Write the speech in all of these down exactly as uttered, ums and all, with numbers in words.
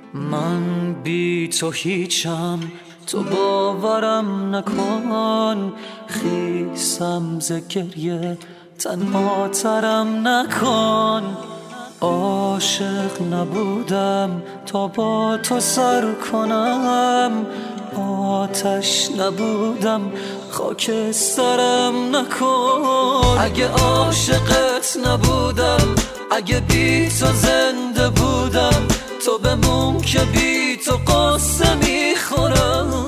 من بی تو هیچم، تو باورم نکن. خیسم ز گریه، تنها ترم نکن. عاشق نبودم تا با تو سر کنم، آتش نبودم خاکسترم نکن. اگه عاشقت نبودم، اگه بی تو زنده بودم، تو بمون که بی تو قصه میخورم.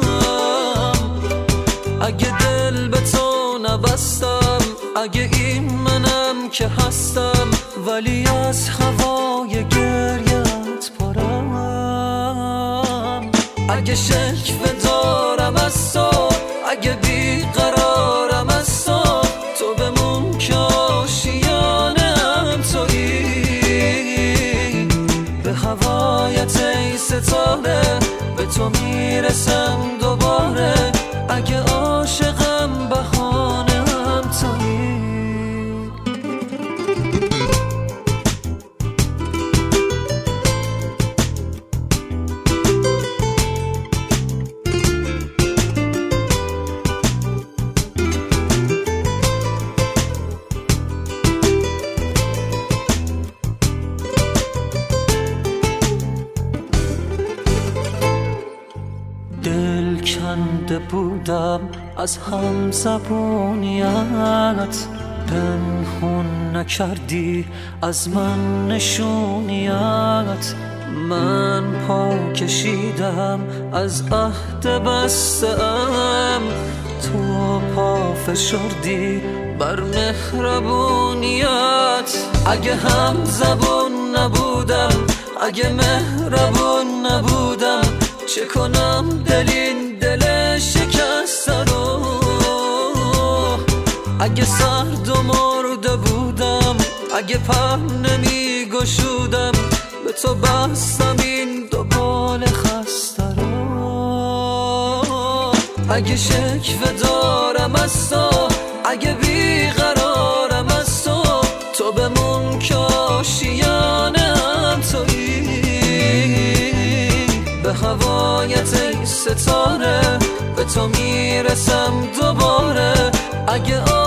اگه دل به تو نبستم، اگه این منم که هستم، ولی از هوای گریت پرم. اگه شکوه دارم از تو، اگه بیقرارم از تو، تو بمون که آشیانم تویی. به هوایت ای ستاره، به تو میرسم دوباره. اگه عاشقم بهانه‌ام تویی. دل کنده بودم از هم زبونیت، پنهون نکردی از من نشونیت. من پا کشیدم از عهد بسته‌ام، تو پا فشردی بر مهربونیت. اگه هم زبون نبودم، اگه مهربون نبودم، چه کنم دل این دل شکسته رو. اگه سرد و مرده بودم، اگه پر نمی گشودم، به تو بستم این دو بال خسته رو. اگه شکوه دارم از تو، اگه بیقرارم از تو، تو بمون که آشیانه‌ام تویی. به هوایت ای ستاره، به تو میرسم دوباره. اگه